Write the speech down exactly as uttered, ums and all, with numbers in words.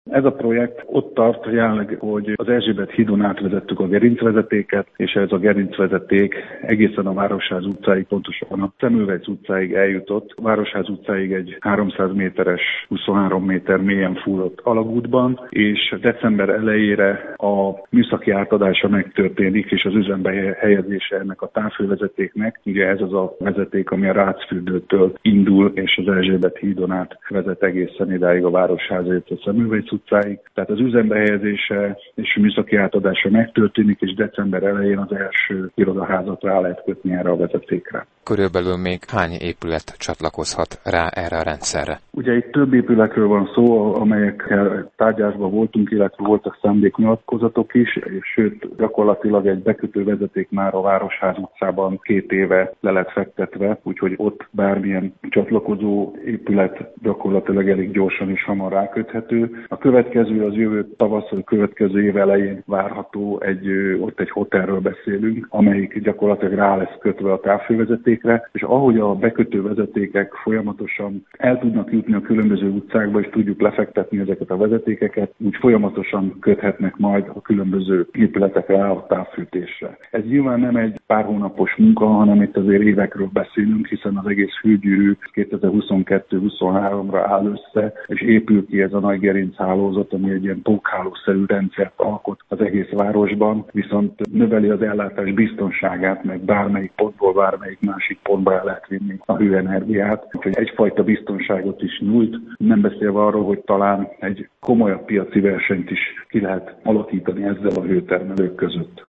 Ez a projekt ott tart jelenleg, hogy az Erzsébet hídon átvezettük a gerincvezetéket, és ez a gerincvezeték egészen a Városház utcáig, pontosan a Szemülvec utcáig eljutott. A Városház utcáig egy háromszáz méteres, huszonhárom méter mélyen fúrott alagútban, és december elejére a műszaki átadása megtörténik, és az üzembe helyezése ennek a távfővezetéknek. Ugye ez az a vezeték, ami a Rácfürdőtől indul, és az Erzsébet hídon át vezet egészen idáig a Városházig, a Szemülvec utcáig. Tehát az üzembe helyezése és műszaki átadása megtörténik, és december elején az első irodaházat rá lehet kötni erre a vezetékre. Körülbelül még hány épület csatlakozhat rá erre a rendszerre? Ugye itt több épületről van szó, amelyekkel tárgyásban voltunk, illetve voltak szándéknyilatkozatok is, és sőt gyakorlatilag egy bekötő vezeték már a Városház utcában két éve le lett fektetve, úgyhogy ott bármilyen csatlakozó épület gyakorlatilag elég gyorsan és hamar ráköthető. A következő az jövő tavasz, a következő év elején várható, egy, ott egy hotelről beszélünk, amelyik gyakorlatilag rá lesz kötve a távfővezetékre, és ahogy a bekötő vezetékek folyamatosan el tudnak jutni a különböző utcákba, és tudjuk lefektetni ezeket a vezetékeket, úgy folyamatosan köthetnek majd a különböző épületekre a távfűtésre. Ez nyilván nem egy pár hónapos munka, hanem itt azért évekről beszélünk, hiszen az egész hőgyűrű kétezer-huszonkettő-huszonháromra áll össze, és épül ki ez a nagy gerinchálózat, ami egy ilyen pókhálószerű rendszert alkot az egész városban, viszont növeli az ellátás biztonságát, meg bármelyik pontból, bármelyik másik pontba el lehet vinni a hőenergiát, úgyhogy egyfajta biztonságot is nyújt, nem beszélve arról, hogy talán egy komolyabb piaci versenyt is ki lehet alakítani ezzel a hőtermelők között.